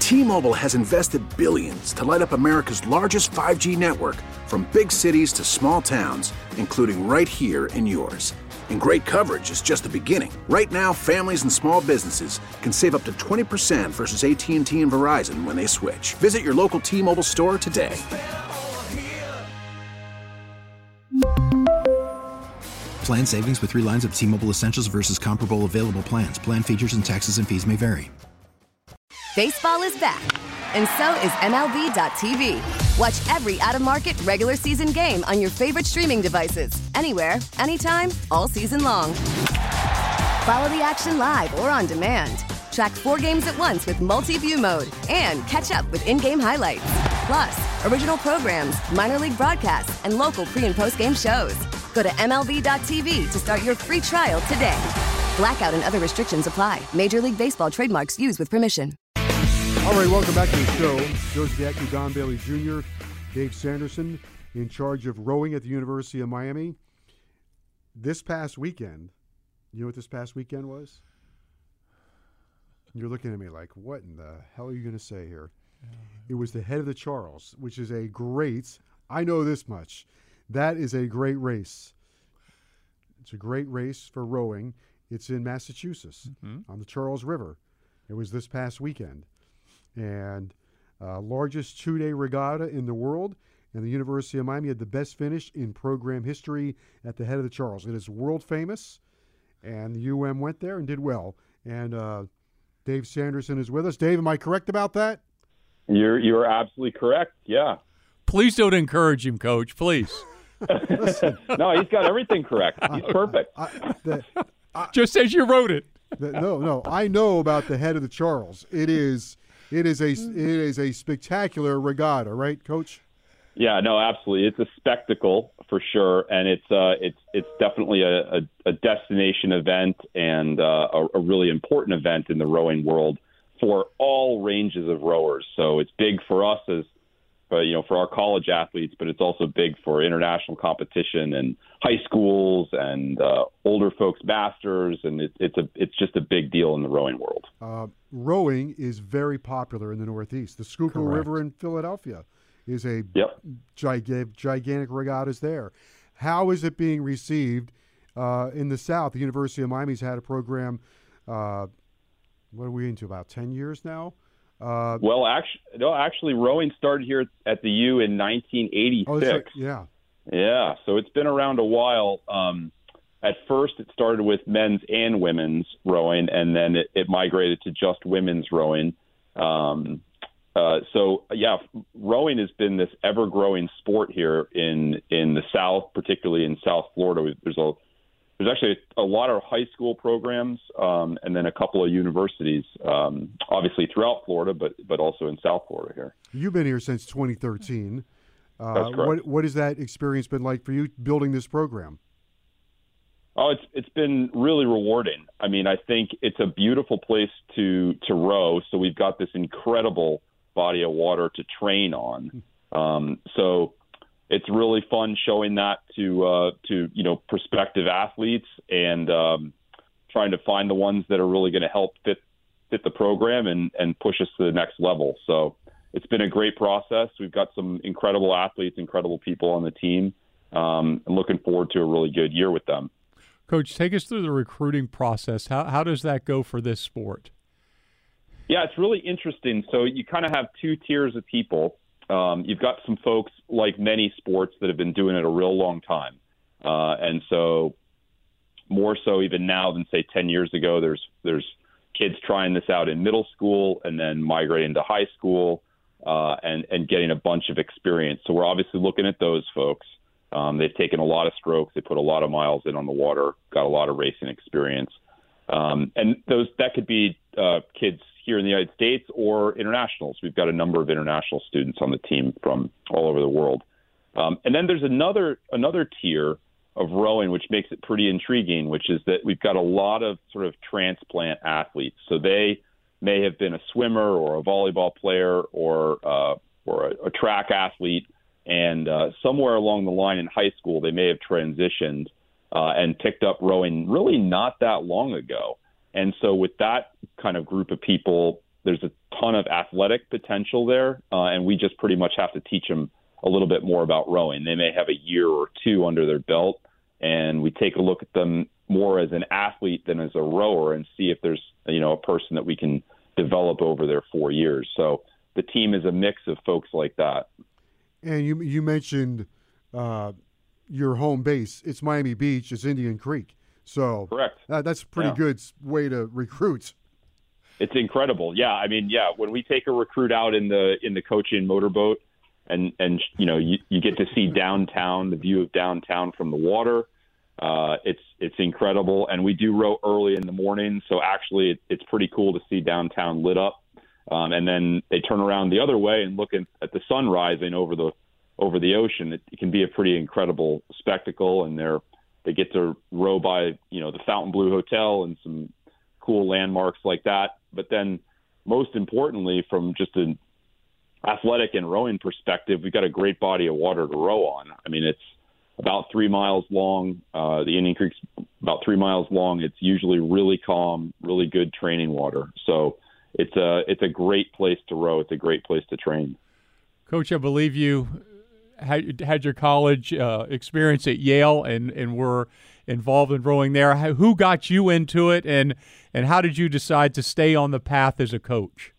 T-Mobile has invested billions to light up America's largest 5G network, from big cities to small towns, including right here in yours. And great coverage is just the beginning. Right now, families and small businesses can save up to 20% versus AT&T and Verizon when they switch. Visit your local T-Mobile store today. Plan savings with 3 lines of T-Mobile Essentials versus comparable available plans. Plan features and taxes and fees may vary. Baseball is back, and so is MLB.tv. Watch every out-of-market regular season game on your favorite streaming devices, anywhere, anytime, all season long. Follow the action live or on demand. Track 4 games at once with multi-view mode and catch up with in-game highlights. Plus, original programs, minor league broadcasts, and local pre- and post-game shows. Go to MLB.tv to start your free trial today. Blackout and other restrictions apply. Major League Baseball trademarks used with permission. All right, welcome back to the show. Joe Zagacki, Don Bailey Jr., Dave Sanderson, in charge of rowing at the University of Miami. This past weekend, you know what this past weekend was? You're looking at me like, what in the hell are you going to say here? It was the Head of the Charles, which is a great, I know this much, that is a great race. It's a great race for rowing. It's in Massachusetts on the Charles River. It was this past weekend. And largest 2-day regatta in the world. And the University of Miami had the best finish in program history at the Head of the Charles. It is world famous. And the UM went there and did well. And Dave Sanderson is with us. Dave, am I correct about that? You're absolutely correct, yeah. Please don't encourage him, Coach, please. Listen, No, he's got everything correct. He's perfect. Just as you wrote it. No, I know about the Head of the Charles. It is a spectacular regatta, right, Coach? Yeah, no, absolutely. It's a spectacle for sure, and it's definitely a destination event and a really important event in the rowing world for all ranges of rowers. So it's big for us as for our college athletes, but it's also big for international competition and high schools and older folks masters, and it's just a big deal in the rowing world. Rowing is very popular in the Northeast. The Schuylkill River in Philadelphia is a gigantic regattas there. How is it being received in the South? The University of Miami's had a program, what are we into, about 10 years now? Well, actually, rowing started here at the U in 1986. Oh, yeah. So it's been around a while. At first, it started with men's and women's rowing, and then it migrated to just women's rowing. Rowing has been this ever-growing sport here in the South, particularly in South Florida. There's actually a lot of high school programs and then a couple of universities, obviously throughout Florida, but also in South Florida here. You've been here since 2013. That's correct. What has that experience been like for you building this program? Oh, it's been really rewarding. I mean, I think it's a beautiful place to row. So we've got this incredible body of water to train on. So it's really fun showing that to prospective athletes and trying to find the ones that are really going to help fit the program and push us to the next level. So it's been a great process. We've got some incredible athletes, incredible people on the team. I'm looking forward to a really good year with them. Coach, take us through the recruiting process. How does that go for this sport? Yeah, it's really interesting. So you kind of have 2 tiers of people. You've got some folks, like many sports, that have been doing it a real long time. And so more so even now than, say, 10 years ago, there's kids trying this out in middle school and then migrating to high school and getting a bunch of experience. So we're obviously looking at those folks. They've taken a lot of strokes. They put a lot of miles in on the water, got a lot of racing experience. And that could be kids here in the United States or internationals. We've got a number of international students on the team from all over the world. And then there's another tier of rowing, which makes it pretty intriguing, which is that we've got a lot of sort of transplant athletes. So they may have been a swimmer or a volleyball player or a track athlete. And somewhere along the line in high school, they may have transitioned and picked up rowing really not that long ago. And so with that kind of group of people, there's a ton of athletic potential there, and we just pretty much have to teach them a little bit more about rowing. They may have a year or two under their belt, and we take a look at them more as an athlete than as a rower and see if there's, a person that we can develop over their 4 years. So the team is a mix of folks like that. And you mentioned your home base. It's Miami Beach. It's Indian Creek. So correct. That's a pretty good way to recruit. It's incredible. Yeah, I mean, when we take a recruit out in the coaching motorboat, and you get to see downtown, the view of downtown from the water. It's incredible, and we do row early in the morning, so actually it's pretty cool to see downtown lit up. And then they turn around the other way and look at the sun rising over the ocean. It can be a pretty incredible spectacle, and they get to row by the Fontainebleau Hotel and some cool landmarks like that. But then, most importantly, from just an athletic and rowing perspective, we've got a great body of water to row on. I mean, it's about 3 miles long. The Indian Creek's about 3 miles long. It's usually really calm, really good training water. So it's a great place to row. It's a great place to train. Coach, I believe you had your college experience at Yale and were involved in rowing there. Who got you into it, and how did you decide to stay on the path as a coach?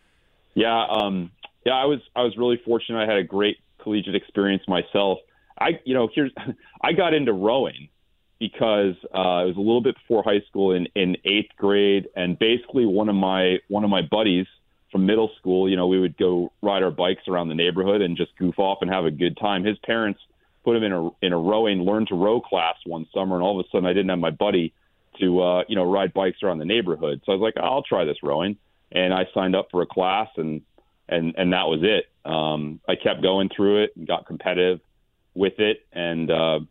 I was really fortunate. I had a great collegiate experience myself. I got into rowing because it was a little bit before high school in 8th grade, and basically one of my buddies from middle school, we would go ride our bikes around the neighborhood and just goof off and have a good time. His parents put him in a rowing learn to row class one summer, and all of a sudden I didn't have my buddy to ride bikes around the neighborhood. So I was like, I'll try this rowing, and I signed up for a class, and that was it. I kept going through it and got competitive with it, and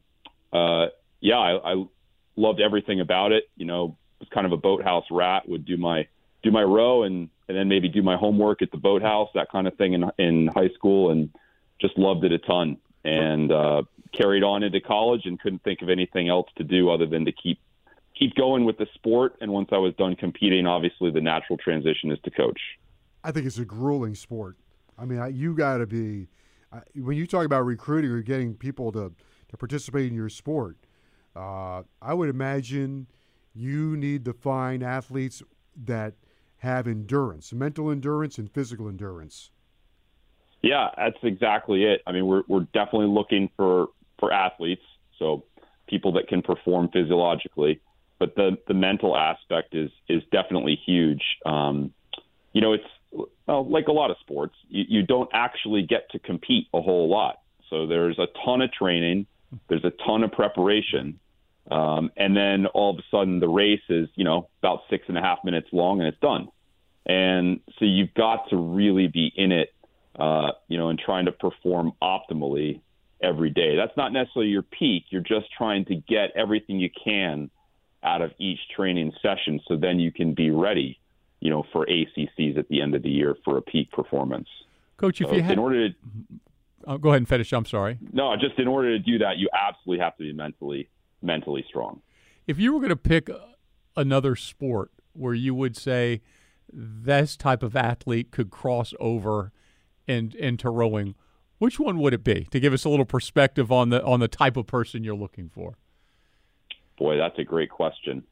I loved everything about it. Was kind of a boathouse rat. Would do my row and then maybe do my homework at the boathouse, that kind of thing in high school, and just loved it a ton. And carried on into college and couldn't think of anything else to do other than to keep going with the sport. And once I was done competing, obviously the natural transition is to coach. I think it's a grueling sport. I mean, you got to be when you talk about recruiting or getting people to participate in your sport. I would imagine you need to find athletes that have endurance, mental endurance and physical endurance. Yeah, that's exactly it. I mean, we're definitely looking for athletes, so people that can perform physiologically, but the mental aspect is definitely huge. It's like a lot of sports, you don't actually get to compete a whole lot. So there's a ton of training, there's a ton of preparation, and then all of a sudden the race is, about 6.5 minutes long and it's done. And so you've got to really be in it, and trying to perform optimally every day. That's not necessarily your peak. You're just trying to get everything you can out of each training session so then you can be ready, for ACCs at the end of the year for a peak performance. Coach, if you had... go ahead and finish. I'm sorry. No, just in order to do that, you absolutely have to be mentally strong. If you were going to pick another sport where you would say this type of athlete could cross over into rowing, which one would it be? To give us a little perspective on the type of person you're looking for. Boy, that's a great question.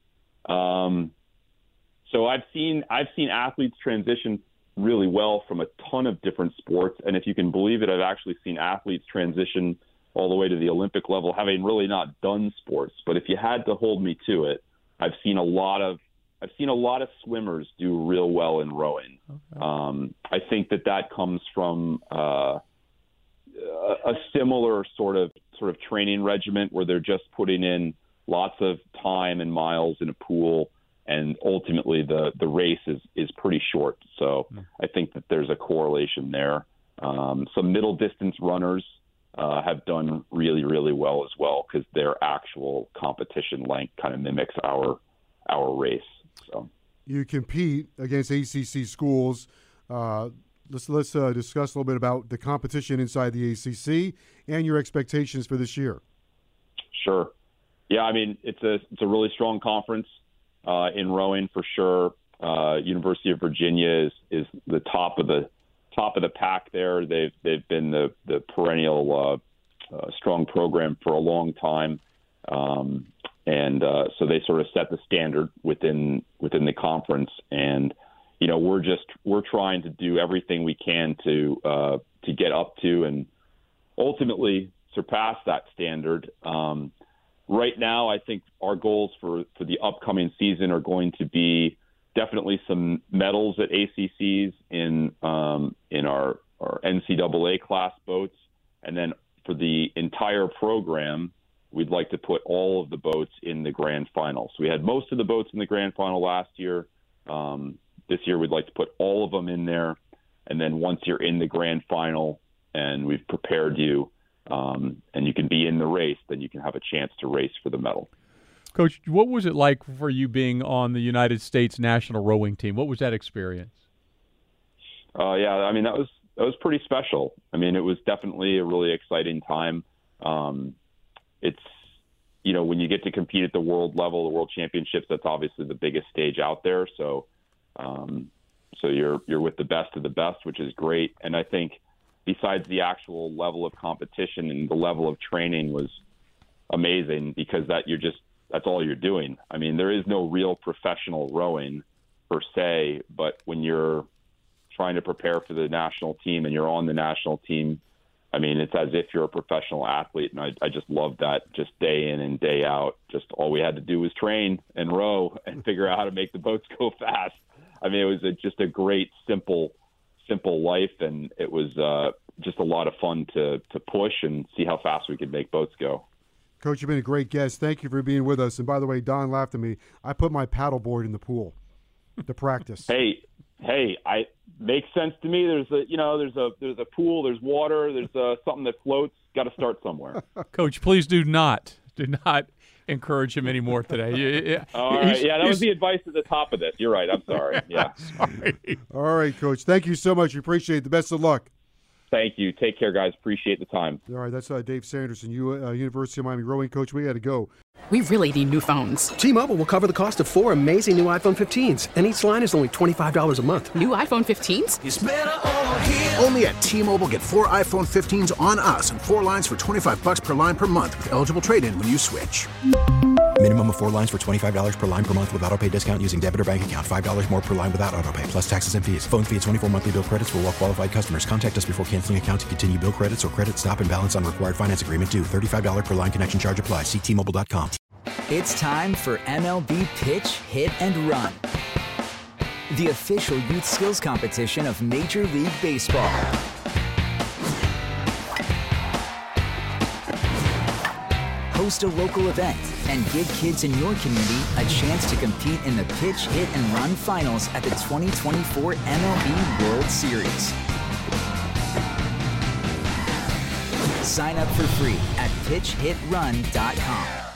So I've seen athletes transition really well from a ton of different sports, and if you can believe it, I've actually seen athletes transition all the way to the Olympic level, having really not done sports. But if you had to hold me to it, I've seen a lot of swimmers do real well in rowing. Okay. I think that comes from a similar sort of training regimen where they're just putting in lots of time and miles in a pool, and ultimately the race is pretty short. So I think that there's a correlation there. Some middle distance runners have done really, really well as well because their actual competition length kind of mimics our race. So you compete against ACC schools. Let's discuss a little bit about the competition inside the ACC and your expectations for this year. Sure. Yeah, I mean it's a really strong conference in rowing for sure. University of Virginia is the top of the pack there. They've been the perennial strong program for a long time, and so they sort of set the standard within the conference. And we're trying to do everything we can to get up to and ultimately surpass that standard. Right now, I think our goals for the upcoming season are going to be definitely some medals at ACCs in our NCAA class boats, and then for the entire program, we'd like to put all of the boats in the grand final. So we had most of the boats in the grand final last year. This year, we'd like to put all of them in there, and then once you're in the grand final and we've prepared you, and you can be in the race, then you can have a chance to race for the medal. Coach, what was it like for you being on the United States national rowing team? What was that experience? Yeah, I mean, that was pretty special. I mean, it was definitely a really exciting time. It's, when you get to compete at the world level, the World Championships, that's obviously the biggest stage out there. So you're with the best of the best, which is great. And I think besides the actual level of competition and the level of training was amazing, because that's all you're doing. I mean, there is no real professional rowing per se, but when you're trying to prepare for the national team and you're on the national team, I mean, it's as if you're a professional athlete. And I just loved that, just day in and day out. Just all we had to do was train and row and figure out how to make the boats go fast. I mean, it was just a great, simple life, and it was just a lot of fun to push and see how fast we could make boats go. Coach, you've been a great guest. Thank you for being with us. And by the way, Don laughed at me. I put my paddleboard in the pool to practice. Hey, I makes sense to me. There's a pool, there's water, there's something that floats. Got to start somewhere. Coach, please do not encourage him anymore today. All right. Yeah, that was the advice at the top of this. You're right. I'm sorry. Yeah. Sorry. All right, Coach. Thank you so much. We appreciate it. The best of luck. Thank you. Take care, guys. Appreciate the time. All right, that's Dave Sanderson, University of Miami rowing coach. We got to go. We really need new phones. T-Mobile will cover the cost of 4 amazing new iPhone 15s, and each line is only $25 a month. New iPhone 15s? It's better over here. Only at T-Mobile, get 4 iPhone 15s on us and 4 lines for $25 per line per month with eligible trade-in when you switch. Minimum of 4 lines for $25 per line per month with autopay discount using debit or bank account. $5 more per line without autopay, plus taxes and fees. Phone fee at 24 monthly bill credits for well-qualified customers. Contact us before canceling account to continue bill credits or credit stop and balance on required finance agreement due. $35 per line connection charge applies. See T-Mobile.com. It's time for MLB Pitch, Hit, and Run, the official youth skills competition of Major League Baseball. Host a local event and give kids in your community a chance to compete in the Pitch, Hit, and Run finals at the 2024 MLB World Series. Sign up for free at pitchhitrun.com.